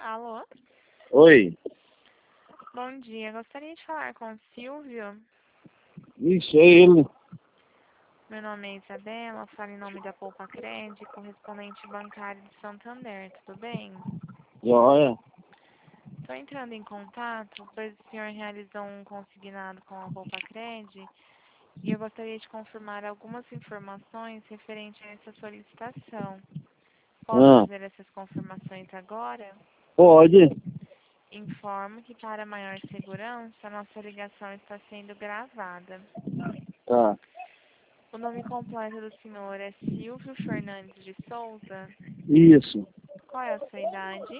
Alô? Oi. Bom dia. Gostaria de falar com o Silvio. Isso, é ele. Meu nome é Isabela, falo em nome da Poupa Cred, correspondente bancário de Santander. Tudo bem? Joia. Estou entrando em contato, pois o senhor realizou um consignado com a Poupa Cred e eu gostaria de confirmar algumas informações referente a essa solicitação. Posso fazer essas confirmações agora? Pode. Informo que, para maior segurança, a nossa ligação está sendo gravada. Tá. O nome completo do senhor é Silvio Fernandes de Souza. Isso. Qual é a sua idade?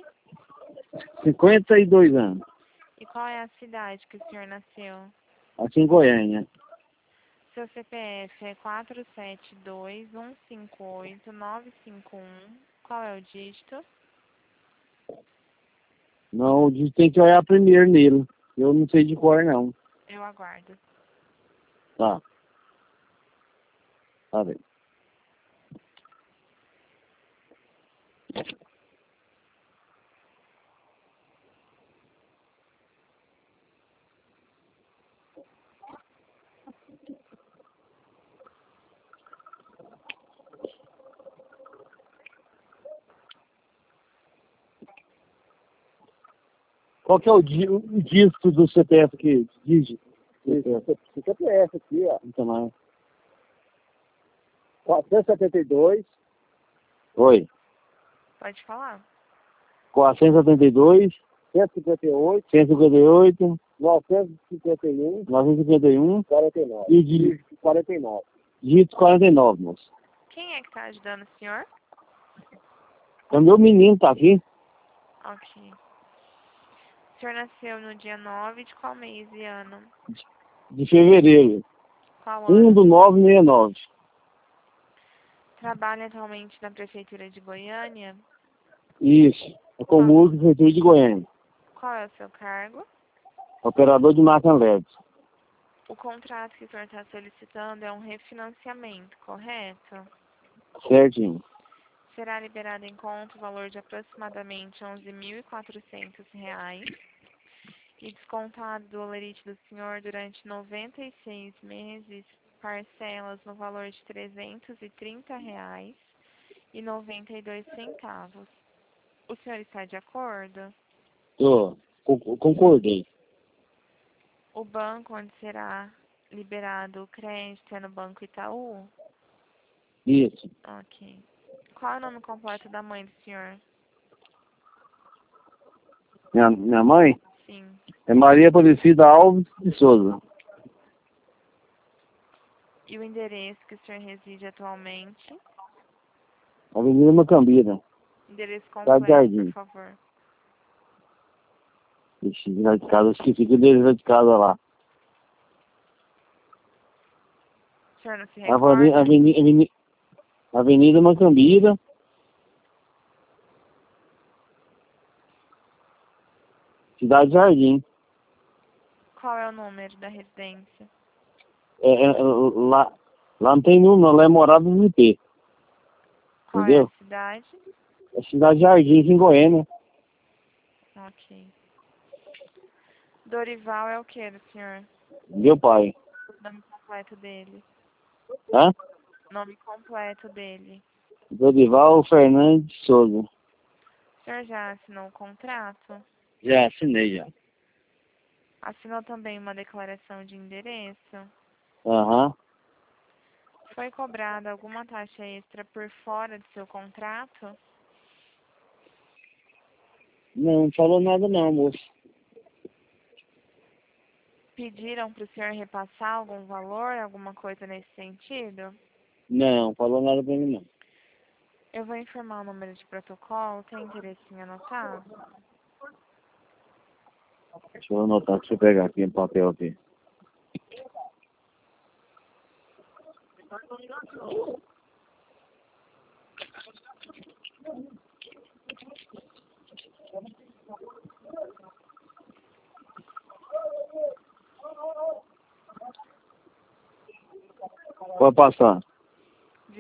52 anos. E qual é a cidade que o senhor nasceu? Aqui em Goiânia. Seu CPF é 472-158-951. Qual é o dígito? Não, tem que olhar primeiro nele. Eu não sei de cor, não. Eu aguardo. Tá. Tá bem. Qual que é o dígito do CPF aqui? Dígito. CPF aqui, ó. Então, mais. 472, Oi. Pode falar. 472, 158, 158, 951, 951 49. e dígito 49. 49, moço. Quem é que está ajudando o senhor? O meu menino tá aqui. Ok. O senhor nasceu no dia 9 de qual mês e ano? De fevereiro. Qual 1 ano? do 969. Trabalha atualmente na Prefeitura de Goiânia? Isso. É comum do Prefeitura de Goiânia. Qual é o seu cargo? Operador de máquina LED. O contrato que o senhor está solicitando é um refinanciamento, correto? Certinho. Será liberado em conta o valor de aproximadamente R$ 11.400 e descontado do holerite do senhor durante 96 meses, parcelas no valor de R$ 330,92. O senhor está de acordo? Concordei. O banco onde será liberado o crédito é no Banco Itaú? Isso. Ok. Qual é o nome completo da mãe do senhor? Minha mãe Sim. é Maria Aparecida Alves de Souza. E o endereço que o senhor reside atualmente? Avenida Macambira. Endereço Cidade completo, Jardim. por favor. Ixi, lá de casa, esqueci que dele lá de casa lá. O senhor não se recorda? Avenida Macambira. Cidade Jardim. Qual é o número da residência? Lá não tem número, lá é morada do IP. Qual é Entendeu? a cidade? É Cidade Jardim, aqui em Goiânia. Ok. Dorival é o que do senhor? Meu pai. Nome completo dele. Hã? Nome completo dele. Dorival Fernandes de Souza. O senhor já assinou o contrato? Já assinei já. Assinou também uma declaração de endereço? Aham. Foi cobrada alguma taxa extra por fora do seu contrato? Não falou nada não, moço. Pediram para o senhor repassar algum valor, alguma coisa nesse sentido? Não, falou nada pra mim não. Eu vou informar o número de protocolo. Tem interesse em anotar? Deixa eu anotar, deixa eu pegar aqui no papel aqui. Pode passar.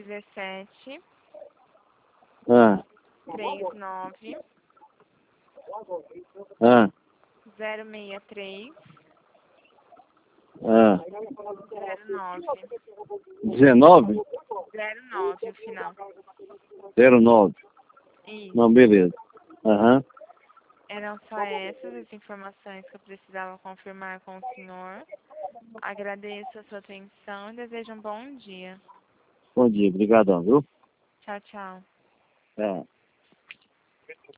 17 Ah, 39 Ah, 063 ah. 09. 19? 09 o final. 09. Isso. Não, beleza. Aham. Eram só essas as informações que eu precisava confirmar com o senhor. Agradeço a sua atenção e desejo um bom dia. Bom dia, obrigadão, viu? Tchau, tchau. É.